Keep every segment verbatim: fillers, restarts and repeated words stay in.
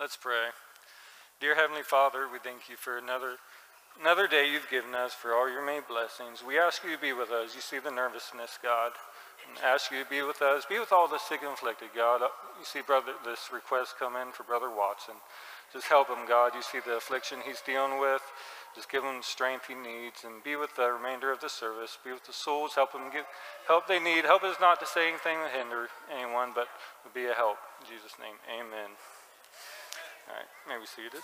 Let's pray. Dear Heavenly Father, we thank you for another another day you've given us, for all your many blessings. We ask you to be with us. You see the nervousness, God. And ask you to be with us. Be with all the sick and afflicted, God. You see brother this request come in for Brother Watson. Just help him, God. You see the affliction he's dealing with. Just give him the strength he needs, and be with the remainder of the service. Be with the souls. Help them get help they need. Help us not to say anything to hinder anyone, but be a help. In Jesus' name, amen. All right, may be seated.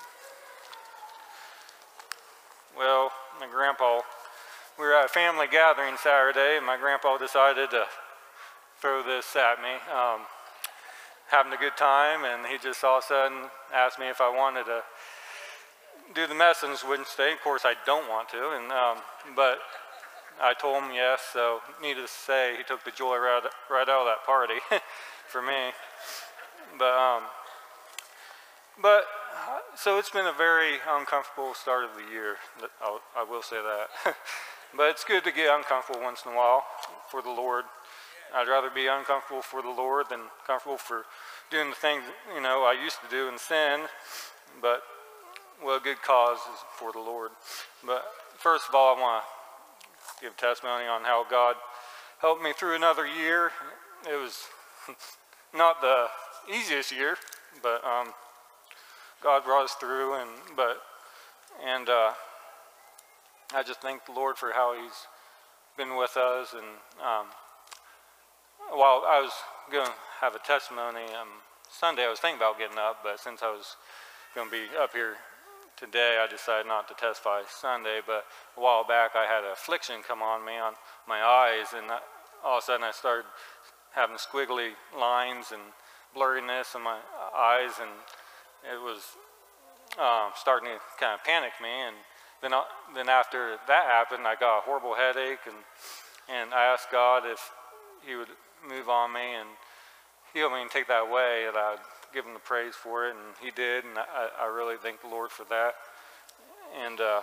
Well, my grandpa, we were at a family gathering Saturday, and my grandpa decided to throw this at me. Um, having a good time, and he just all of a sudden asked me if I wanted to do the message Wednesday. Of course, I don't want to, and um, but I told him yes. So, needless to say, he took the joy right, right out of that party for me. But um, but so it's been a very uncomfortable start of the year. I'll, I will say that. But it's good to get uncomfortable once in a while for the Lord. I'd rather be uncomfortable for the Lord than comfortable for doing the things, you know, I used to do in sin. But, well, a good cause is for the Lord. But first of all, I want to give testimony on how God helped me through another year. It was not the easiest year, but um, God brought us through. And but and uh, I just thank the Lord for how He's been with us. And um, while I was going to have a testimony um, Sunday, I was thinking about getting up, but since I was going to be up here today, I decided not to testify Sunday. But a while back, I had an affliction come on me on my eyes, and all of a sudden I started having squiggly lines and blurriness in my eyes, and it was um, starting to kind of panic me. And then, uh, then after that happened, I got a horrible headache, and and I asked God if He would move on me and heal me and take that away, and I'd give Him the praise for it, and He did, and I, I really thank the Lord for that. And uh,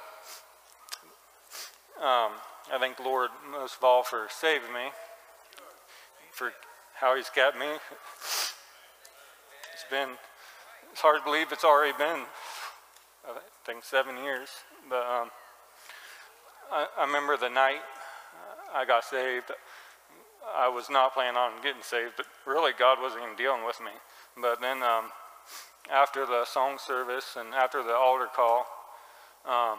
um, I thank the Lord most of all for saving me, for how He's kept me. It's been, it's hard to believe it's already been, I think, seven years, but um, I, I remember the night I got saved. I was not planning on getting saved, but really God wasn't even dealing with me. But then um, after the song service and after the altar call, um,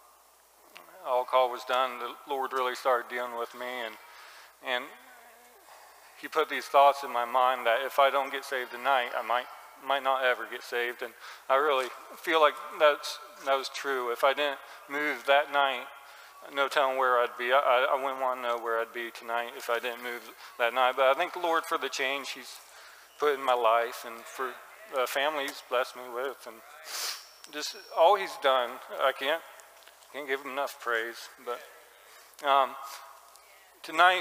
altar call was done, the Lord really started dealing with me, and and He put these thoughts in my mind that if I don't get saved tonight, I might might not ever get saved. And I really feel like that's that was true. If I didn't move that night, no telling where I'd be. I, I wouldn't want to know where I'd be tonight if I didn't move that night. But I thank the Lord for the change He's put in my life, and for the family He's blessed me with, and just all He's done. I can't can't give Him enough praise. But um, tonight,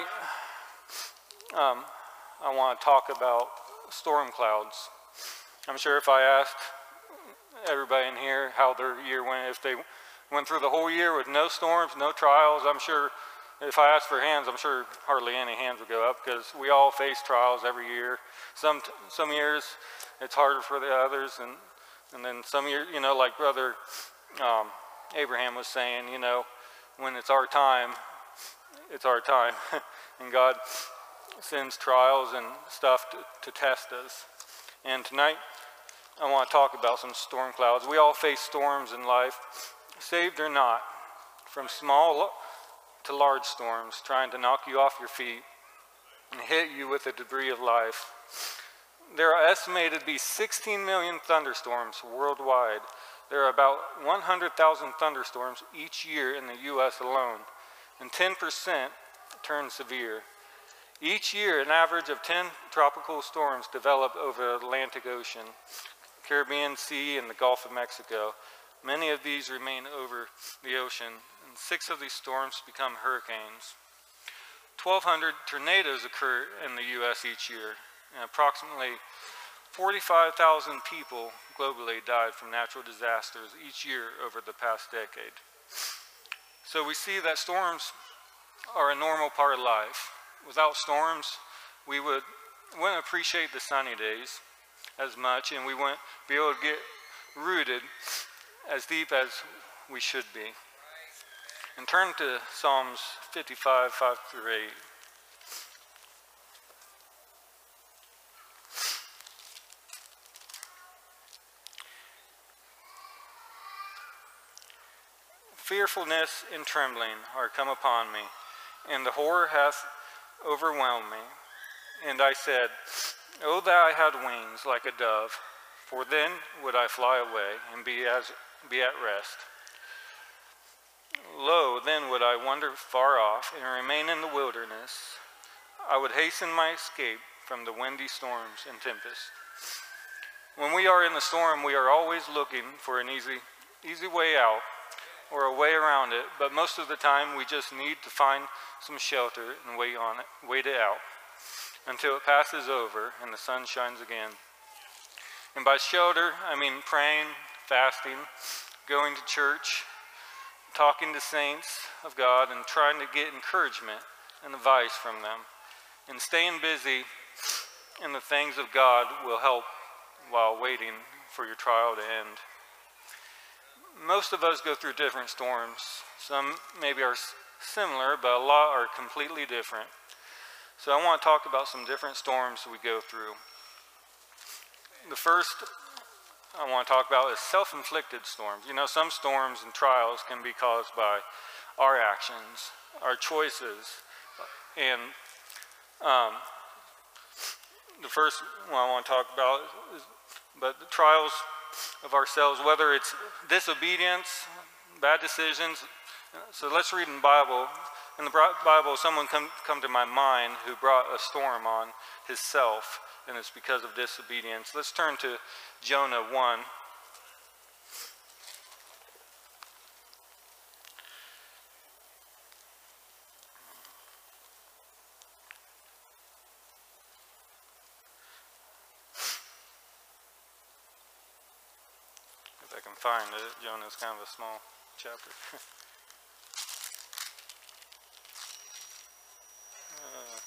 um, I want to talk about storm clouds. I'm sure if I asked everybody in here how their year went, if they went through the whole year with no storms, no trials, I'm sure if I asked for hands, I'm sure hardly any hands would go up, because we all face trials every year. Some some years it's harder for the others, and and then some years, you know, like Brother um, Abraham was saying, you know, when it's our time, it's our time, and God sends trials and stuff to, to test us. And tonight, I want to talk about some storm clouds. We all face storms in life, saved or not, from small to large storms, trying to knock you off your feet and hit you with the debris of life. There are estimated to be sixteen million thunderstorms worldwide. There are about one hundred thousand thunderstorms each year in the U S alone, and ten percent turn severe. Each year, an average of ten tropical storms develop over the Atlantic Ocean, Caribbean Sea, and the Gulf of Mexico. Many of these remain over the ocean, and six of these storms become hurricanes. twelve hundred tornadoes occur in the U S each year, and approximately forty-five thousand people globally died from natural disasters each year over the past decade. So we see that storms are a normal part of life. Without storms, we would, wouldn't appreciate the sunny days. as much, and we won't be able to get rooted as deep as we should be. And turn to Psalms fifty-five, five through eight. Fearfulness and trembling are come upon me, and the horror hath overwhelmed me. And I said, O that I had wings like a dove, for then would I fly away and be as be at rest. Lo, then would I wander far off and remain in the wilderness. I would hasten my escape from the windy storms and tempests. When we are in the storm, we are always looking for an easy, easy way out or a way around it, but most of the time we just need to find some shelter and wait on it, wait it out until it passes over and the sun shines again. And by shelter, I mean praying, fasting, going to church, talking to saints of God, and trying to get encouragement and advice from them. And staying busy in the things of God will help while waiting for your trial to end. Most of us go through different storms. Some maybe are similar, but a lot are completely different. So I want to talk about some different storms we go through. The first I want to talk about is self-inflicted storms. You know, some storms and trials can be caused by our actions, our choices. And um, the first one I want to talk about is but the trials of ourselves, whether it's disobedience, bad decisions. So let's read in the Bible. In the Bible, someone come, come to my mind who brought a storm on himself, and it's because of disobedience. Let's turn to Jonah one. If I can find it, Jonah's kind of a small chapter. uh,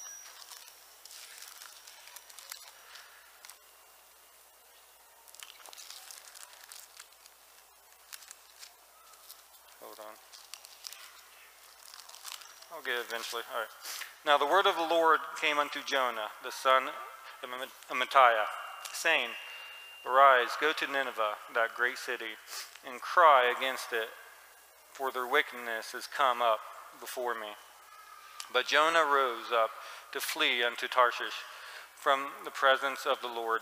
hold on. I'll get it eventually. All right. Now the word of the Lord came unto Jonah, the son of Amittai, saying, Arise, go to Nineveh, that great city, and cry against it, for their wickedness is come up before me. But Jonah rose up to flee unto Tarshish from the presence of the Lord,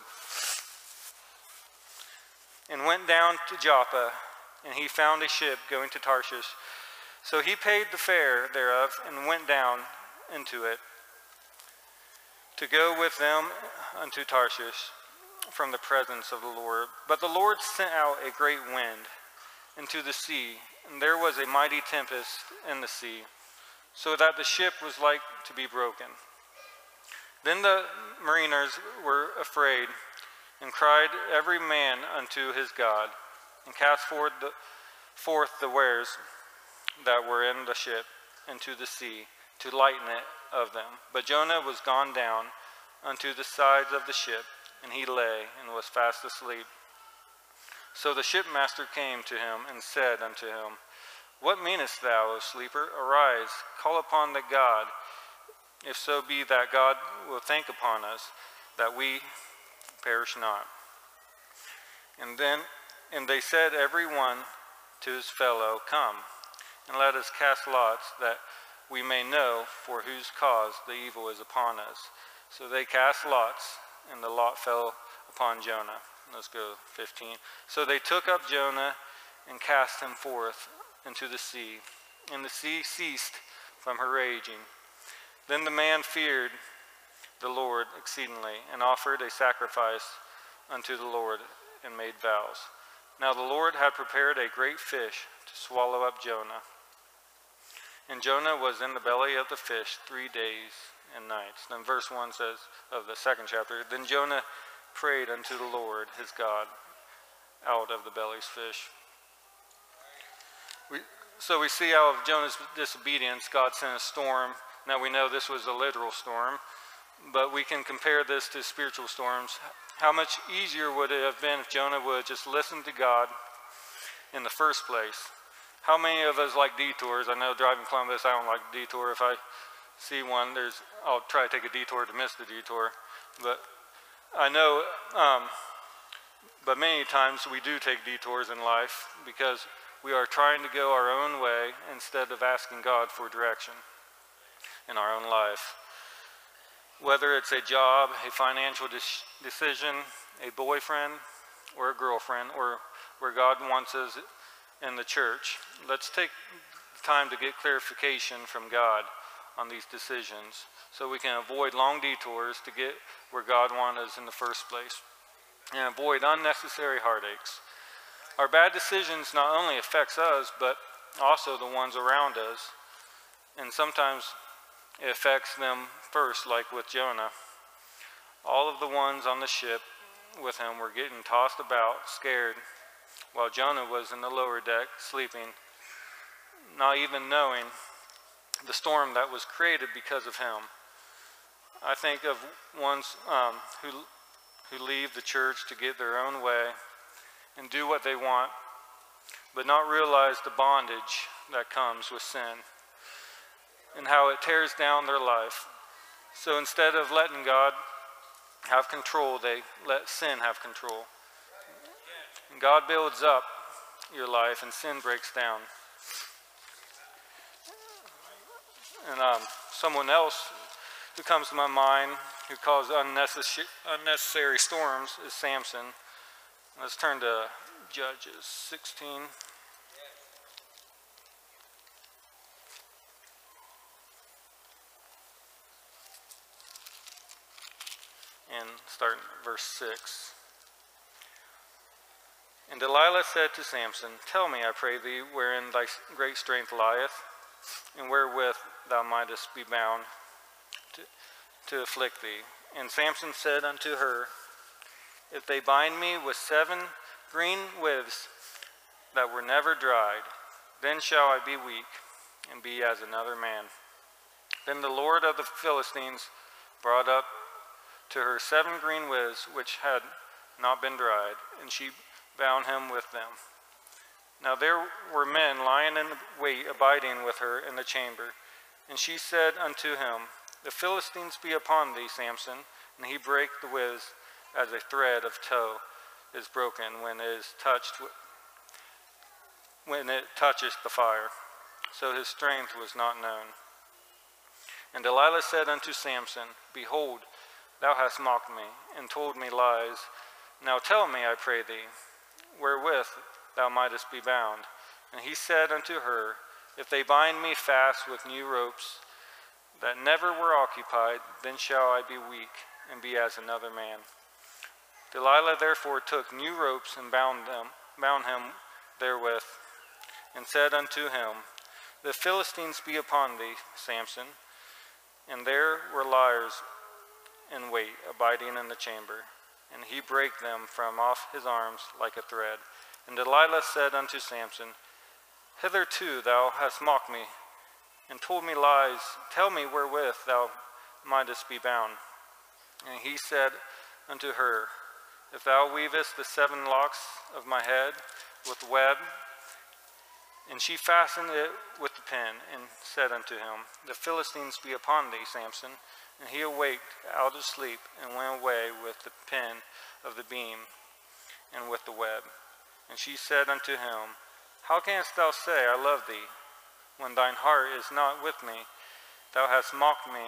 and went down to Joppa, and he found a ship going to Tarshish. So he paid the fare thereof, and went down into it, to go with them unto Tarshish from the presence of the Lord. But the Lord sent out a great wind into the sea, and there was a mighty tempest in the sea, so that the ship was like to be broken. Then the mariners were afraid, and cried every man unto his God, and cast forth the, forth the wares that were in the ship into the sea, to lighten it of them. But Jonah was gone down unto the sides of the ship, and he lay, and was fast asleep. So the shipmaster came to him, and said unto him, What meanest thou, O sleeper? Arise, call upon the God, if so be that God will think upon us, that we perish not. And then, and they said every one to his fellow, Come, and let us cast lots, that we may know for whose cause the evil is upon us. So they cast lots, and the lot fell upon Jonah. Let's go fifteen. So they took up Jonah and cast him forth into the sea, and the sea ceased from her raging. Then the man feared the Lord exceedingly, and offered a sacrifice unto the Lord, and made vows. Now the Lord had prepared a great fish to swallow up Jonah. And Jonah was in the belly of the fish three days and nights. Then verse one says of the second chapter, Then Jonah prayed unto the Lord his God out of the belly's fish. We, so we see out of Jonah's disobedience, God sent a storm. Now we know this was a literal storm, but we can compare this to spiritual storms. How much easier would it have been if Jonah would have just listened to God in the first place? How many of us like detours? I know driving Columbus, I don't like a detour. If I see one, there's, I'll try to take a detour to miss the detour. But I know, um, but many times we do take detours in life because we are trying to go our own way instead of asking God for direction in our own life. Whether it's a job, a financial de decision, a boyfriend, or a girlfriend, or where God wants us in the church, let's take time to get clarification from God on these decisions so we can avoid long detours to get where God wants us in the first place and avoid unnecessary heartaches. Our bad decisions not only affects us, but also the ones around us, and sometimes it affects them first, like with Jonah. All of the ones on the ship with him were getting tossed about, scared, while Jonah was in the lower deck, sleeping, not even knowing the storm that was created because of him. I think of ones um, who, who leave the church to get their own way and do what they want, but not realize the bondage that comes with sin and how it tears down their life. So instead of letting God have control, they let sin have control. And God builds up your life and sin breaks down. And um, someone else who comes to my mind who caused unnecessary, unnecessary storms is Samson. Let's turn to Judges sixteen. And start in verse six. And Delilah said to Samson, "Tell me, I pray thee, wherein thy great strength lieth, and wherewith thou mightest be bound to, to afflict thee." And Samson said unto her, "If they bind me with seven green withs that were never dried, then shall I be weak, and be as another man." Then the Lord of the Philistines brought up to her seven green withs which had not been dried, and she bound him with them. Now there were men lying in wait, abiding with her in the chamber. And she said unto him, "The Philistines be upon thee, Samson." And he brake the withs as a thread of tow is broken when it is touched, when it toucheth the fire. So his strength was not known. And Delilah said unto Samson, "Behold, thou hast mocked me, and told me lies. Now tell me, I pray thee, wherewith thou mightest be bound." And he said unto her, "If they bind me fast with new ropes that never were occupied, then shall I be weak, and be as another man." Delilah therefore took new ropes and bound them, bound him therewith, and said unto him, "The Philistines be upon thee, Samson." And there were liers in wait, abiding in the chamber. And he brake them from off his arms like a thread. And Delilah said unto Samson, "Hitherto thou hast mocked me, and told me lies. Tell me wherewith thou mightest be bound." And he said unto her, "If thou weavest the seven locks of my head with web." And she fastened it with the pin, and said unto him, "The Philistines be upon thee, Samson." And he awaked out of sleep, and went away with the pin of the beam, and with the web. And she said unto him, "How canst thou say, I love thee, when thine heart is not with me? Thou hast mocked me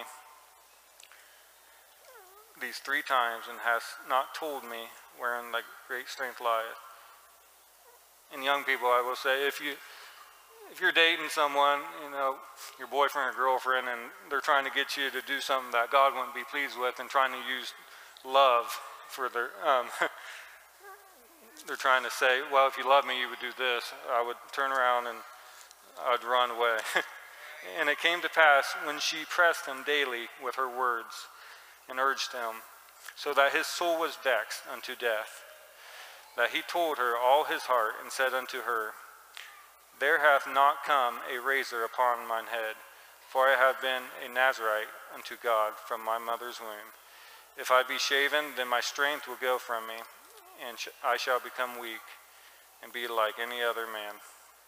these three times, and hast not told me wherein thy great strength lieth." And young people, I will say, if you if you're dating someone, you know, your boyfriend or girlfriend, and they're trying to get you to do something that God wouldn't be pleased with, and trying to use love for their, um, they're trying to say, "Well, if you love me, you would do this," I would turn around and I'd run away. And it came to pass, when she pressed him daily with her words, and urged him, so that his soul was vexed unto death, that he told her all his heart, and said unto her, "There hath not come a razor upon mine head, for I have been a Nazarite unto God from my mother's womb." If I be shaven, then my strength will go from me, and sh I shall become weak and be like any other man.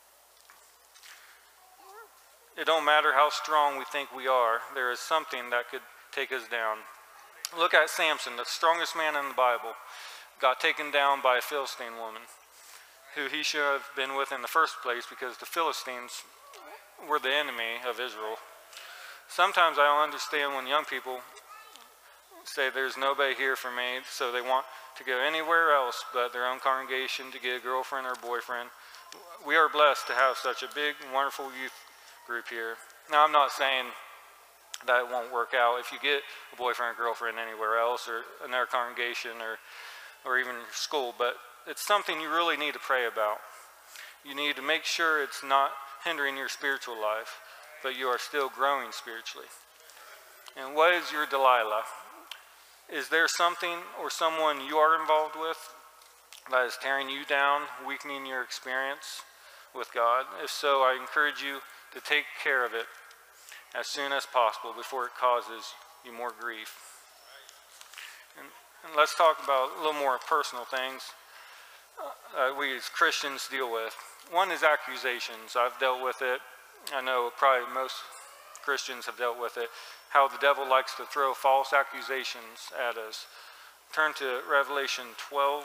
It don't matter how strong we think we are, there is something that could take us down. Look at Samson, the strongest man in the Bible, got taken down by a Philistine woman, who he should have been with in the first place because the Philistines were the enemy of Israel. Sometimes I don't understand when young people say there's nobody here for me, so they want to go anywhere else but their own congregation to get a girlfriend or a boyfriend. We are blessed to have such a big, wonderful youth group here. Now, I'm not saying that it won't work out if you get a boyfriend or girlfriend anywhere else or another congregation or, or even your school, but it's something you really need to pray about. You need to make sure it's not hindering your spiritual life, but you are still growing spiritually. And what is your Delilah? Is there something or someone you are involved with that is tearing you down, weakening your experience with God? If so, I encourage you to take care of it as soon as possible before it causes you more grief. And, and let's talk about a little more personal things uh, we as Christians deal with. One is accusations. I've dealt with it. I know probably most Christians have dealt with it. How the devil likes to throw false accusations at us. Turn to Revelation twelve.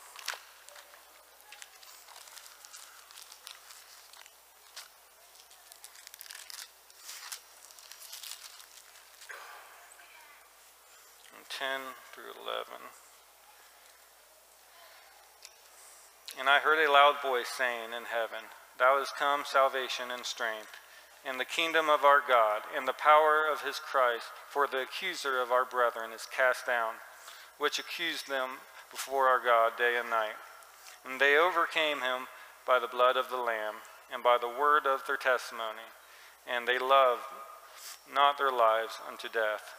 ten through eleven. And I heard a loud voice saying in heaven, Thou is come salvation and strength, and the kingdom of our God, and the power of his Christ, for the accuser of our brethren is cast down, which accused them before our God day and night. And they overcame him by the blood of the Lamb, and by the word of their testimony, and they loved not their lives unto death.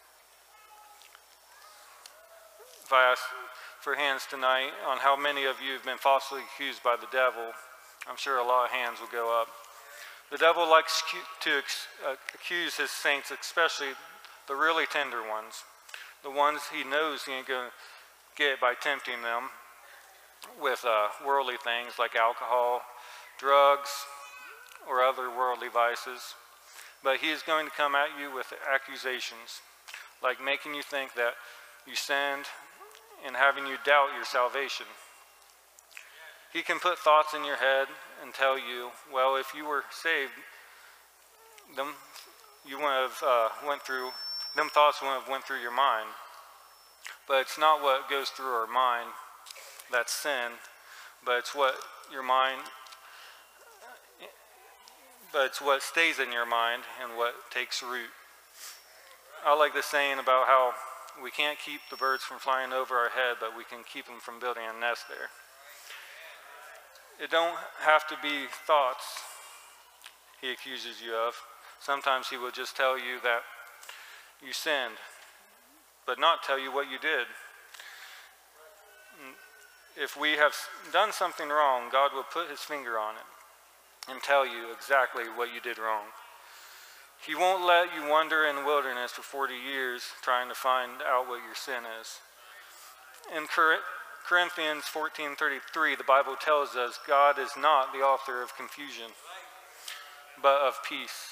If I ask for hands tonight on how many of you have been falsely accused by the devil, I'm sure a lot of hands will go up. The devil likes to accuse his saints, especially the really tender ones, the ones he knows he ain't going to get by tempting them with uh, worldly things like alcohol, drugs, or other worldly vices. But he is going to come at you with accusations, like making you think that you sinned and having you doubt your salvation. He can put thoughts in your head and tell you, well, if you were saved, them you wouldn't have uh, went through, them thoughts wouldn't have went through your mind. But it's not what goes through our mind that's sin, but it's what your mind, but it's what stays in your mind and what takes root. I like the saying about how we can't keep the birds from flying over our head, but we can keep them from building a nest there. It don't have to be thoughts he accuses you of. Sometimes he will just tell you that you sinned, but not tell you what you did. If we have done something wrong, God will put his finger on it and tell you exactly what you did wrong. He won't let you wander in the wilderness for forty years trying to find out what your sin is. In Corinthians fourteen thirty-three, the Bible tells us God is not the author of confusion, but of peace.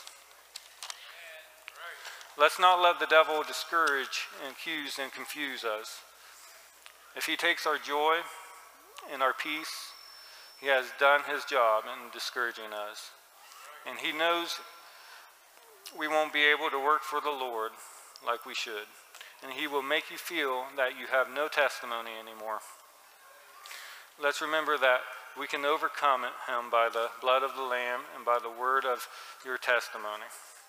Let's not let the devil discourage, accuse, and confuse us. If he takes our joy and our peace, he has done his job in discouraging us. And he knows we won't be able to work for the Lord like we should. And he will make you feel that you have no testimony anymore. Let's remember that we can overcome him by the blood of the Lamb and by the word of your testimony.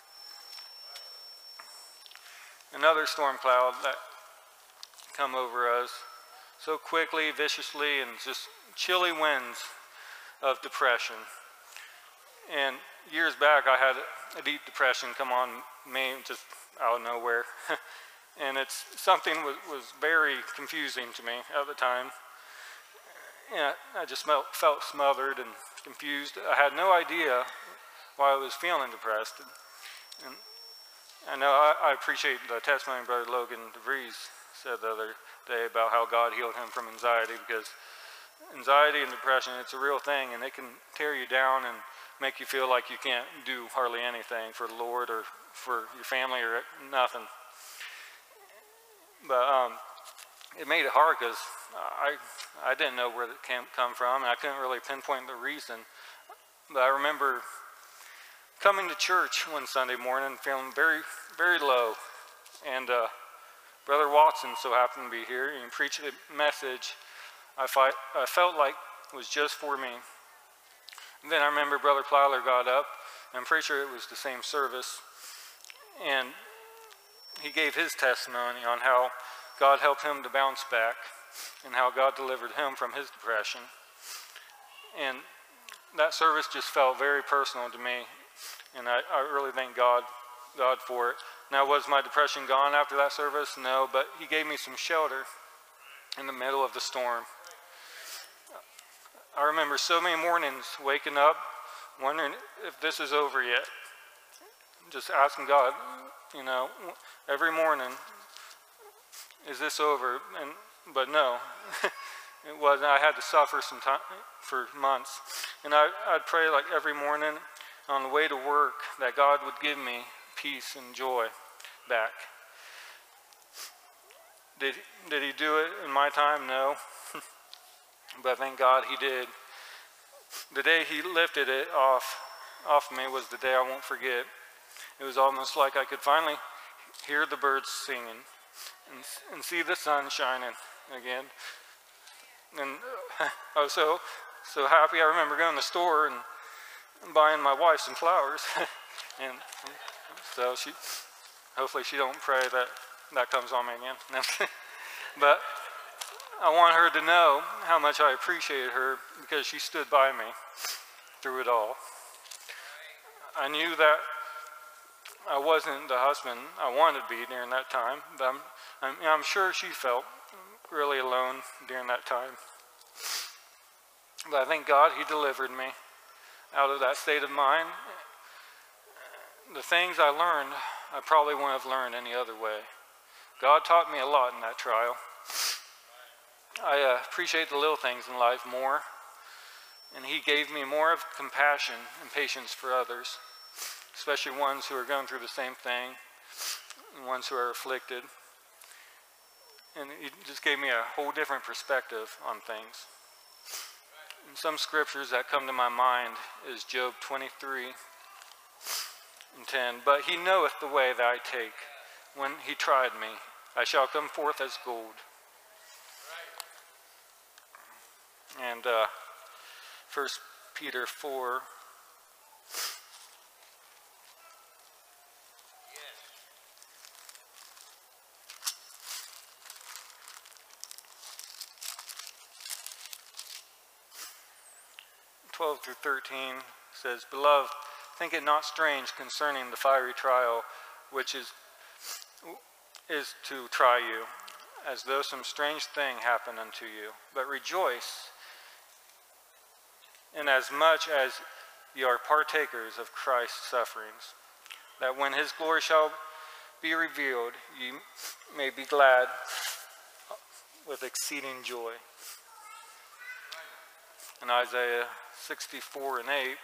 Another storm cloud that come over us so quickly, viciously, and just chilly winds of depression. And years back, I had a deep depression come on me just out of nowhere. And it's something was, was very confusing to me at the time. And I just felt, felt smothered and confused. I had no idea why I was feeling depressed. And I know I, I appreciate the testimony of Brother Logan DeVries said the other day about how God healed him from anxiety, because anxiety and depression, it's a real thing, and it can tear you down and make you feel like you can't do hardly anything for the Lord or for your family or nothing. But um, it made it hard because I, I didn't know where it came come from, and I couldn't really pinpoint the reason. But I remember coming to church one Sunday morning feeling very, very low, and uh, Brother Watson so happened to be here and preached a message I, fi I felt like was just for me. And then I remember Brother Plyler got up, and I'm pretty sure it was the same service, and he gave his testimony on how God helped him to bounce back and how God delivered him from his depression. And that service just felt very personal to me, and I, I really thank God, God for it. Now, was my depression gone after that service? No, but he gave me some shelter in the middle of the storm. I remember so many mornings waking up wondering if this is over yet. Just asking God, you know, every morning, is this over? And but no, it wasn't. I had to suffer some time for months. And I, I'd pray like every morning on the way to work that God would give me peace and joy back. Did, did he do it in my time? No. But thank God he did. The day he lifted it off, off me was the day I won't forget. It was almost like I could finally hear the birds singing and, and see the sun shining again. And uh, I was so, so happy. I remember going to the store and buying my wife some flowers. and so she, hopefully she don't pray that that comes on me again. But I want her to know how much I appreciated her because she stood by me through it all. I knew that I wasn't the husband I wanted to be during that time, but I'm, I'm, I'm sure she felt really alone during that time. But I thank God he delivered me out of that state of mind. The things I learned, I probably wouldn't have learned any other way. God taught me a lot in that trial. I uh, appreciate the little things in life more, and he gave me more of compassion and patience for others, especially ones who are going through the same thing, and ones who are afflicted. And he just gave me a whole different perspective on things. And some scriptures that come to my mind is Job twenty-three and ten. But he knoweth the way that I take. When he tried me, I shall come forth as gold. And uh, First Peter four. twelve through thirteen says, Beloved, think it not strange concerning the fiery trial which is, is to try you, as though some strange thing happened unto you. But rejoice, inasmuch as ye are partakers of Christ's sufferings, that when his glory shall be revealed, ye may be glad with exceeding joy. In Isaiah sixty-four and eight,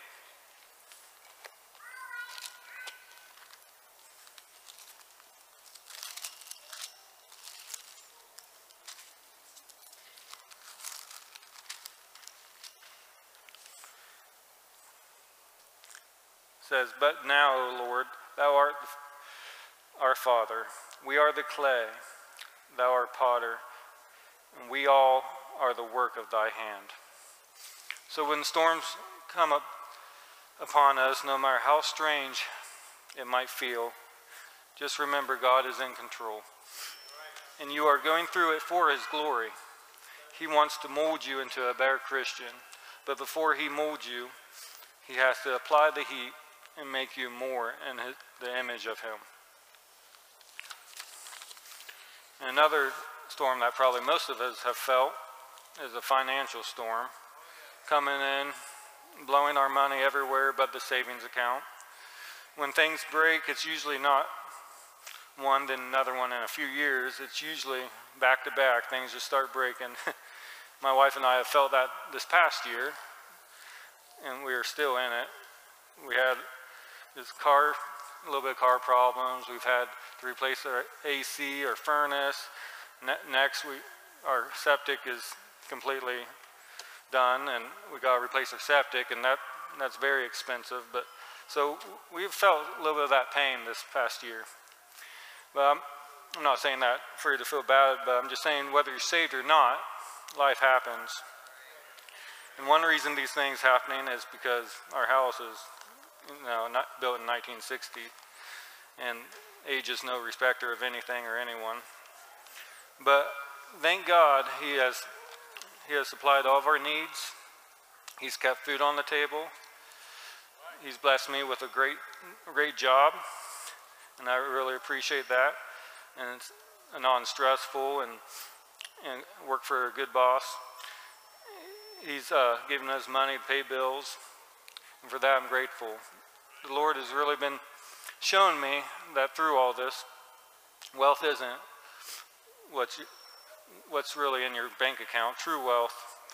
says, But now, O Lord, thou art our Father. We are the clay, thou art potter, and we all are the work of thy hand. So when storms come up upon us, no matter how strange it might feel, just remember God is in control. And you are going through it for his glory. He wants to mold you into a better Christian. But before he molds you, he has to apply the heat and make you more in his, the image of him. Another storm that probably most of us have felt is a financial storm. Coming in, blowing our money everywhere but the savings account. When things break, it's usually not one, then another one in a few years, it's usually back to back. Things just start breaking. My wife and I have felt that this past year, and we are still in it. We had this car, a little bit of car problems. We've had to replace our A C, our furnace. Ne- next, we, our septic is completely done, and we got to replace our septic, and that that's very expensive. But so we've felt a little bit of that pain this past year. But I'm, I'm not saying that for you to feel bad, but I'm just saying whether you're saved or not, life happens. And one reason these things happening is because our house is, you know, not built in nineteen sixty, and age is no respecter of anything or anyone. But thank God he has he has supplied all of our needs. He's kept food on the table. He's blessed me with a great great job, and I really appreciate that. And it's a non-stressful and and work for a good boss. He's uh, given us money to pay bills, and for that I'm grateful. The Lord has really been showing me that through all this, wealth isn't what's what's really in your bank account, true wealth,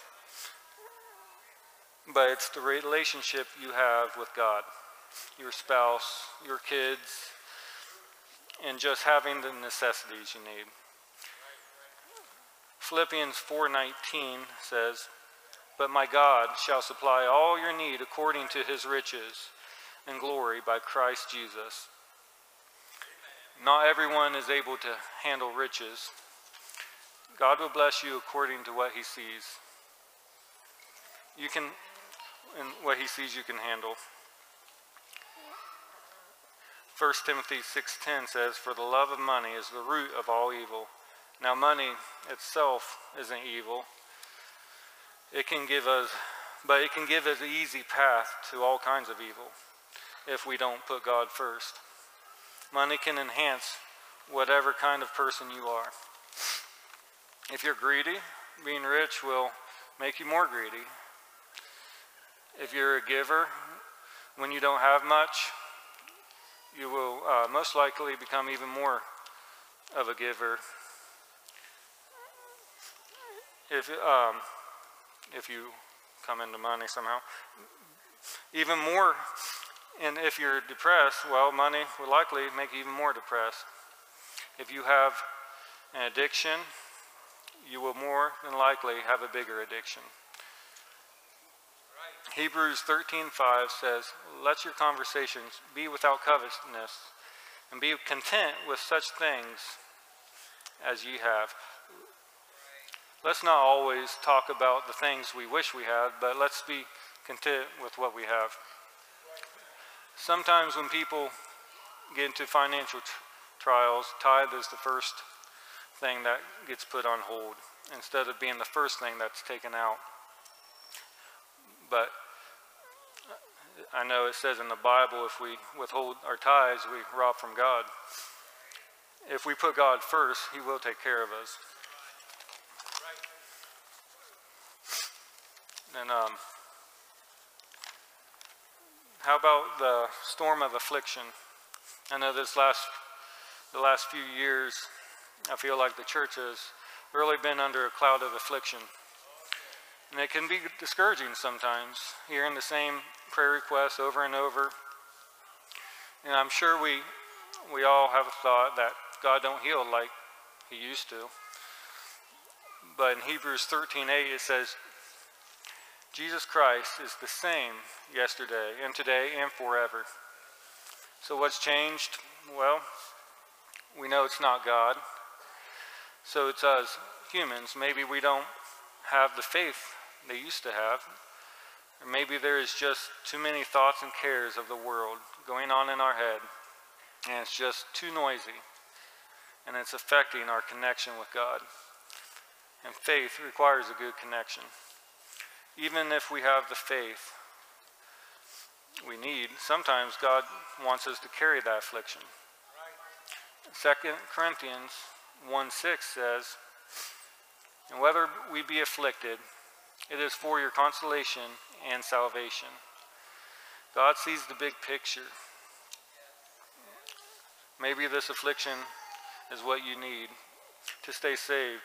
but it's the relationship you have with God, your spouse, your kids, and just having the necessities you need. Philippians four nineteen says, "But my God shall supply all your need according to his riches and glory by Christ Jesus." Not everyone is able to handle riches. God will bless you according to what he sees. You can, and what he sees you can handle. First Timothy six ten says, "For the love of money is the root of all evil." Now money itself isn't evil. It can give us, but it can give us an easy path to all kinds of evil if we don't put God first. Money can enhance whatever kind of person you are. If you're greedy, being rich will make you more greedy. If you're a giver, when you don't have much, you will uh, most likely become even more of a giver. If um, if you come into money somehow, even more. And if you're depressed, well, money will likely make you even more depressed. If you have an addiction, you will more than likely have a bigger addiction. Right. Hebrews thirteen five says, "Let your conversations be without covetousness, and be content with such things as ye have." Let's not always talk about the things we wish we had, but let's be content with what we have. Sometimes when people get into financial tr- trials, tithe is the first thing that gets put on hold instead of being the first thing that's taken out. But I know it says in the Bible, if we withhold our tithes, we rob from God. If we put God first, he will take care of us. And um, how about the storm of affliction? I know this last, the last few years, I feel like the church has really been under a cloud of affliction. And it can be discouraging sometimes, hearing the same prayer requests over and over. And I'm sure we, we all have a thought that God don't heal like he used to. But in Hebrews thirteen eight it says, "Jesus Christ is the same yesterday and today and forever." So what's changed? Well, we know it's not God. So it's us humans. Maybe we don't have the faith they used to have. Or maybe there is just too many thoughts and cares of the world going on in our head. And it's just too noisy. And it's affecting our connection with God. And faith requires a good connection. Even if we have the faith we need, sometimes God wants us to carry that affliction. Second Corinthians one six says, "And whether we be afflicted, it is for your consolation and salvation." God sees the big picture. Maybe this affliction is what you need to stay saved,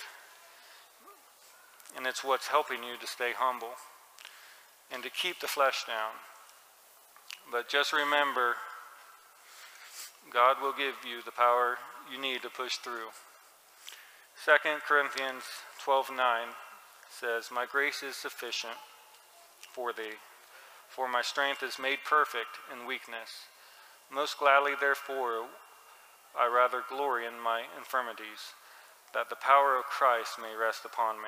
and it's what's helping you to stay humble and to keep the flesh down. But just remember, God will give you the power you need to push through. Second Corinthians twelve nine says, "My grace is sufficient for thee, for my strength is made perfect in weakness. Most gladly, therefore, I rather glory in my infirmities, that the power of Christ may rest upon me."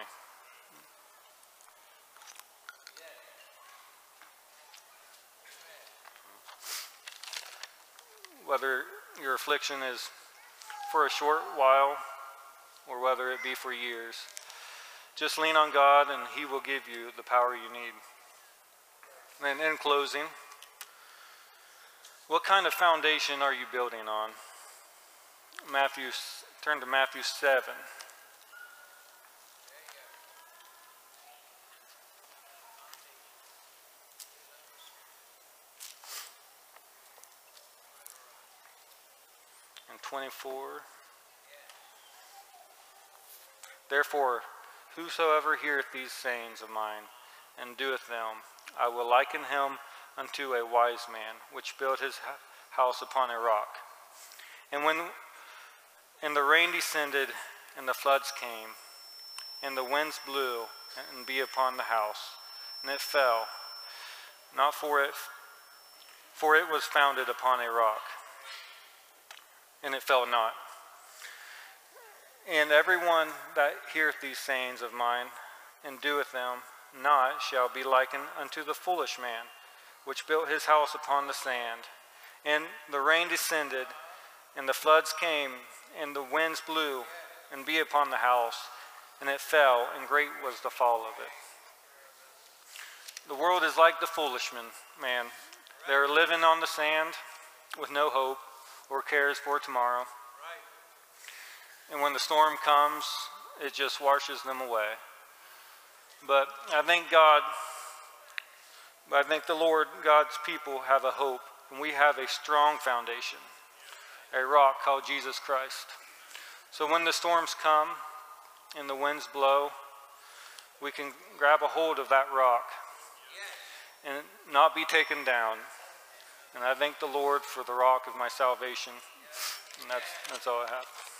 Whether your affliction is for a short while or whether it be for years, just lean on God and He will give you the power you need. And in closing, what kind of foundation are you building on? Matthew, turn to Matthew seven. And twenty-four. "Therefore, whosoever heareth these sayings of mine, and doeth them, I will liken him unto a wise man, which built his house upon a rock. And when and the rain descended, and the floods came, and the winds blew, and beat upon the house, and it fell, not for it, for it was founded upon a rock, and it fell not. And everyone that heareth these sayings of mine, and doeth them not, shall be likened unto the foolish man, which built his house upon the sand. And the rain descended, and the floods came, and the winds blew, and beat upon the house, and it fell, and great was the fall of it." The world is like the foolish man. man. They are living on the sand with no hope or cares for tomorrow. And when the storm comes, it just washes them away. But I thank God, I thank the Lord, God's people have a hope, and we have a strong foundation, a rock called Jesus Christ. So when the storms come and the winds blow, we can grab a hold of that rock and not be taken down. And I thank the Lord for the rock of my salvation. And that's, that's all I have.